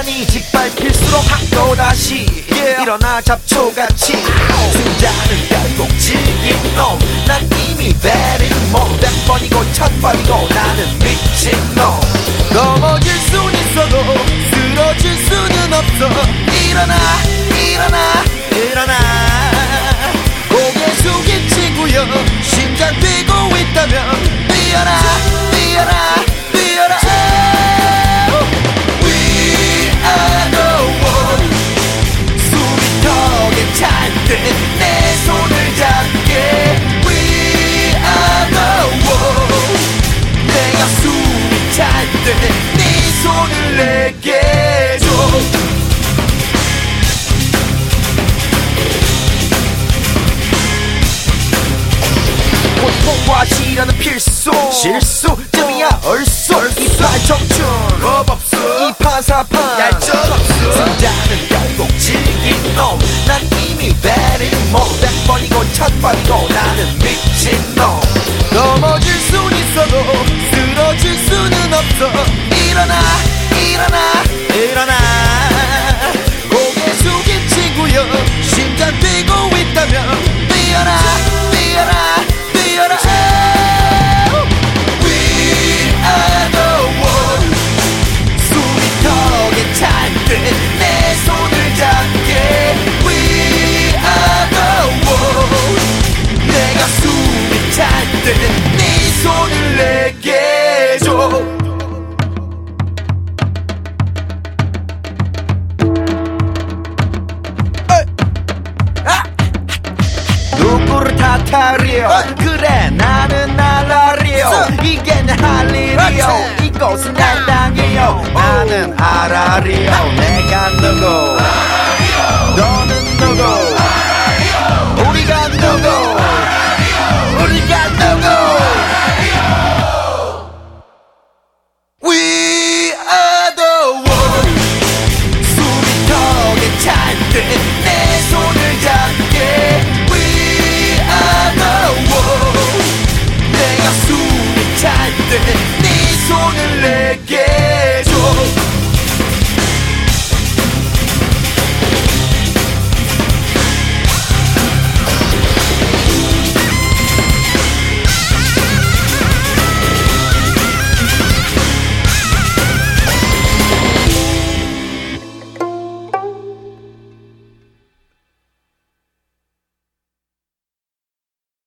시간이 짓밟힐수록 또다시 일어나 잡초같이 승자는 결국 질긴 놈. 난 이미 베린 몸 100번이고 1000번이고 나는 미친놈. 넘어질 순 있어도 쓰러질 수는 없어. 일어나 일어나 일어나. 고개 숙인 친구여 심장 뛰고 있다면 뛰어라 뛰어라 뛰어라. We are the world. 숨이 더 괜찮대 내 손을 잡게. We are the world. 내가 숨이 찬대 네 손을 내게 줘. 고통과 시련은 필수 실수쯤이야 얼쑤. 이팔 청춘 겁 없어. 이파사판 얄짤 없어. 승자는 결국 질긴 놈. 난 이미 베린 몸 100번이고 1000번이고 나는 미친놈. 넘어질 순 있어도 쓰러질 수는 없어. 일어나 일어나 일어나. 고개 숙인 친구여 심장 뛰고 있다면 뛰어라 뛰어라 뛰어라. We are the world. 숨이 더 괜찮대 내 손을 잡게. We are the world. 내가 숨이 찬대 네 손을 내게 줘. 누구를 탓하리요. 그래 나는 나라리요. 이게 내 할 일이요. 이곳은 내 땅이요. 나는 알아리요. 내가 누구 너는 누구.